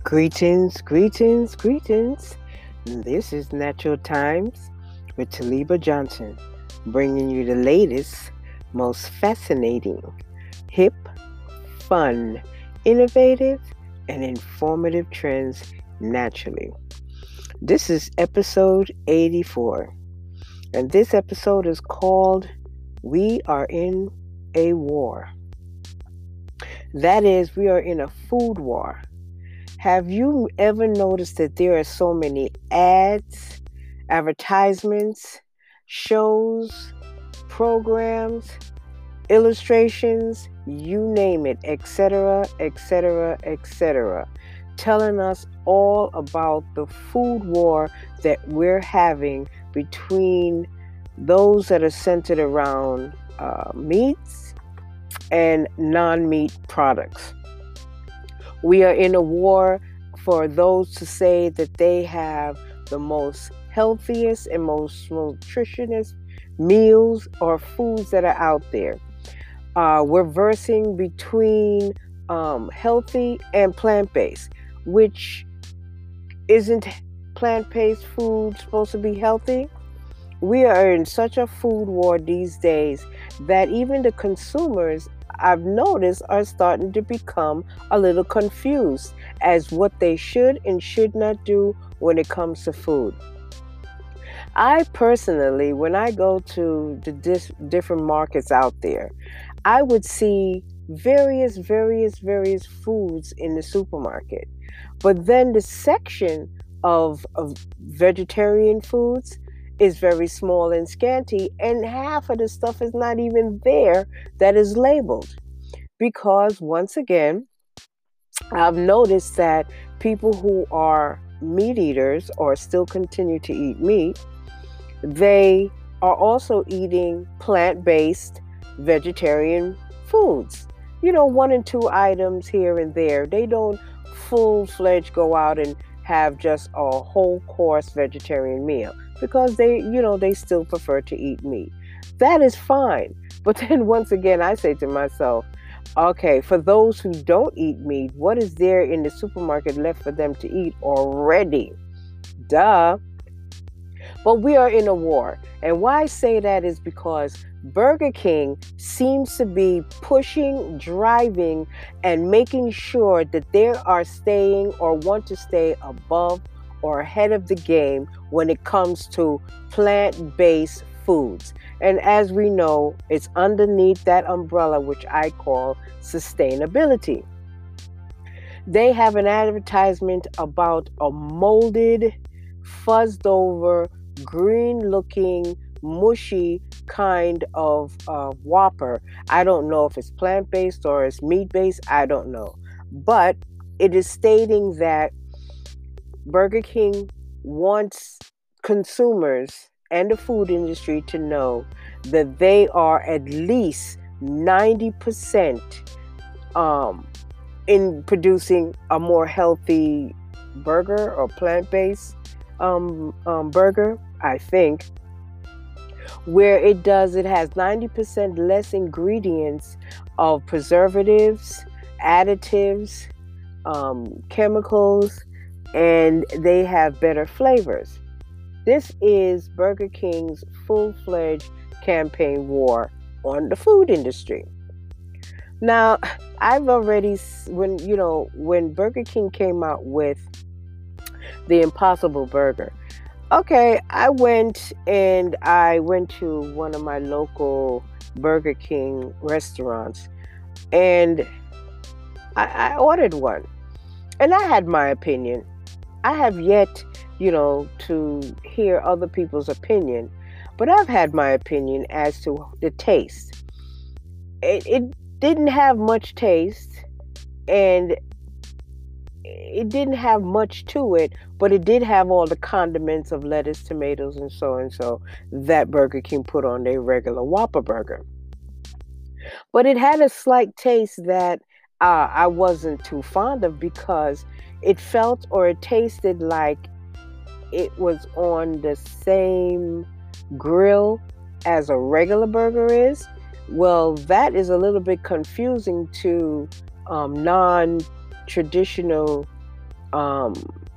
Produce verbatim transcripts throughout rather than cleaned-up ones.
Greetings, greetings, greetings. This is Natural Times with Taliba Johnson, bringing you the latest, most fascinating, hip, fun, innovative, and informative trends naturally. This is episode eighty-four, and this episode is called We Are in a War. That is, we are in a food war. Have you ever noticed that there are so many ads, advertisements, shows, programs, illustrations, you name it, et cetera, et cetera, et cetera, telling us all about the food war that we're having between those that are centered around uh, meats and non-meat products. We are in a war for those to say that they have the most healthiest and most nutritious meals or foods that are out there. Uh, we're versing between um, healthy and plant-based, which isn't plant-based food supposed to be healthy? We are in such a food war these days that even the consumers, I've noticed, are starting to become a little confused as what they should and should not do when it comes to food. I personally, when I go to the dis- different markets out there, I would see various, various, various foods in the supermarket. But then the section of, of vegetarian foods is very small and scanty, and half of the stuff is not even there that is labeled. Because once again, I've noticed that people who are meat eaters or still continue to eat meat, they are also eating plant-based vegetarian foods. You know, one and two items here and there. They don't full-fledged go out and have just a whole course vegetarian meal because they, you know, they still prefer to eat meat. That is fine. But then once again, I say to myself, okay, for those who don't eat meat, what is there in the supermarket left for them to eat already? Duh. But we are in a war. And why I say that is because Burger King seems to be pushing, driving, and making sure that they are staying or want to stay above or ahead of the game when it comes to plant-based foods. And as we know, it's underneath that umbrella, which I call sustainability. They have an advertisement about a molded, fuzzed over, green looking, mushy kind of uh, Whopper. I don't know if it's plant-based or it's meat-based. I don't know. But it is stating that Burger King wants consumers and the food industry to know that they are at least ninety percent um, in producing a more healthy burger or plant-based um, um, burger, I think. Where it does, it has ninety percent less ingredients of preservatives, additives, um, chemicals, and they have better flavors. This is Burger King's full-fledged campaign war on the food industry. Now, I've already, when, you know, when Burger King came out with the Impossible Burger, okay, I went and I went to one of my local Burger King restaurants and I, I ordered one. And I had my opinion. I have yet, you know, to hear other people's opinion, but I've had my opinion as to the taste. It, it didn't have much taste, and it didn't have much to it, but it did have all the condiments of lettuce, tomatoes, and so and so that Burger King put on their regular Whopper burger. But it had a slight taste that uh, I wasn't too fond of because it felt or it tasted like it was on the same grill as a regular burger is. Well, that is a little bit confusing to um, non-traditional um,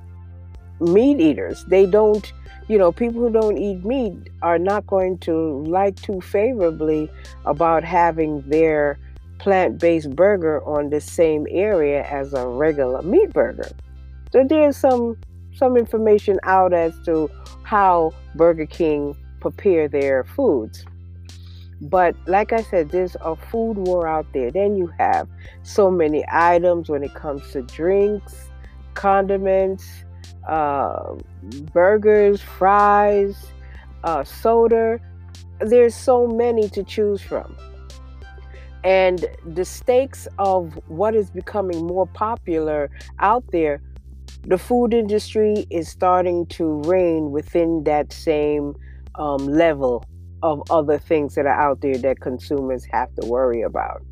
meat eaters. They don't, you know, people who don't eat meat are not going to like too favorably about having their plant-based burger on the same area as a regular meat burger. So there's some some information out as to how Burger King prepare their foods. But like I said, there's a food war out there. Then you have so many items when it comes to drinks, condiments, uh, burgers, fries, uh, soda. There's so many to choose from. And the stakes of what is becoming more popular out there, the food industry is starting to reign within that same um, level of other things that are out there that consumers have to worry about.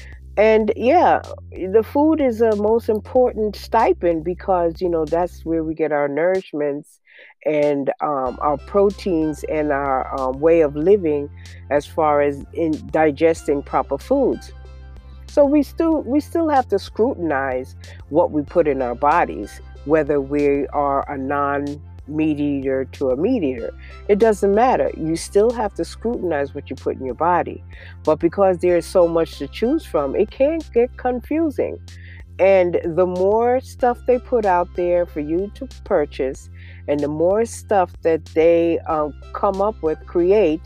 And yeah, the food is a most important stipend because, you know, that's where we get our nourishments and um, our proteins and our um, way of living as far as in digesting proper foods. So we still we still have to scrutinize what we put in our bodies, whether we are a non meat eater to a meat eater. It doesn't matter. You still have to scrutinize what you put in your body. But because there is so much to choose from, it can get confusing. And the more stuff they put out there for you to purchase, and the more stuff that they um, come up with, create,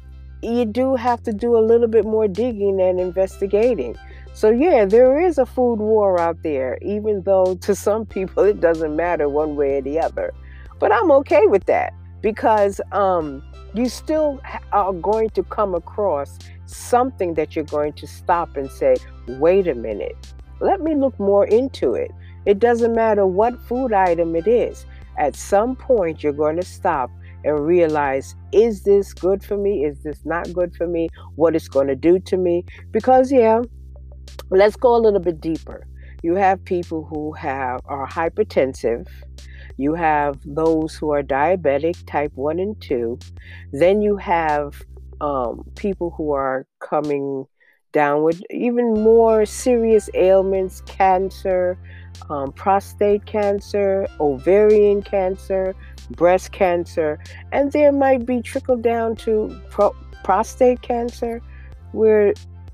you do have to do a little bit more digging and investigating. So yeah, there is a food war out there, even though to some people it doesn't matter one way or the other. But I'm okay with that because um, you still are going to come across something that you're going to stop and say, wait a minute, let me look more into it. It doesn't matter what food item it is. At some point, you're going to stop and realize, is this good for me? Is this not good for me? What it's going to do to me? Because, yeah, let's go a little bit deeper. You have people who have are hypertensive. You have those who are diabetic, type one and two. Then you have um, people who are coming down with even more serious ailments, cancer, um, prostate cancer, ovarian cancer, breast cancer, and there might be trickle down to pro- prostate cancer, where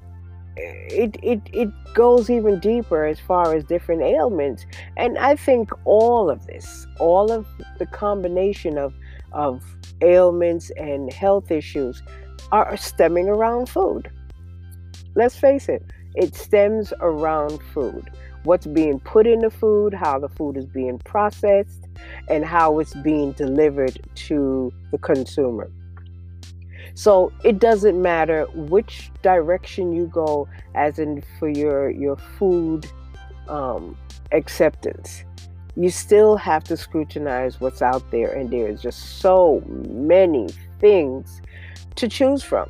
it, it it goes even deeper as far as different ailments. And I think all of this, all of the combination of of ailments and health issues are stemming around food. Let's face it, it stems around food. What's being put in the food, how the food is being processed, and how it's being delivered to the consumer. So it doesn't matter which direction you go, as in for your your food um, acceptance. You still have to scrutinize what's out there, and there is just so many things to choose from,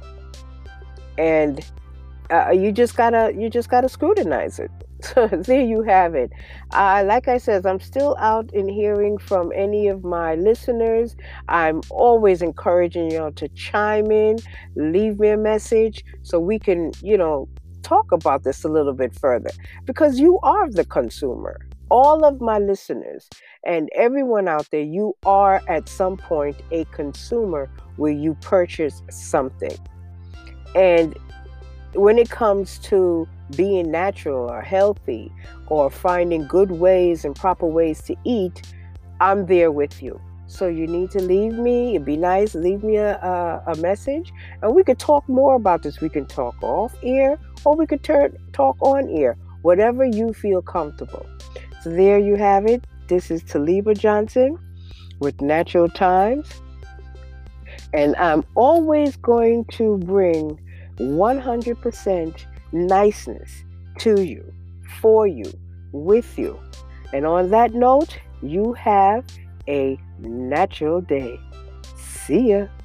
and uh, you just gotta you just gotta scrutinize it. So there you have it. Uh, like I said, I'm still out in hearing from any of my listeners. I'm always encouraging y'all to chime in, leave me a message so we can, you know, talk about this a little bit further, because you are the consumer. All of my listeners and everyone out there, you are at some point a consumer where you purchase something. And when it comes to being natural or healthy or finding good ways and proper ways to eat, I'm there with you. So you need to leave me, it'd be nice, leave me a, a, a message, and we could talk more about this. We can talk off air, or we could turn, talk on air, whatever you feel comfortable. So there you have it. This is Taliba Johnson with Natural Times. And I'm always going to bring one hundred percent niceness to you, for you, with you. And on that note, you have a natural day. See ya.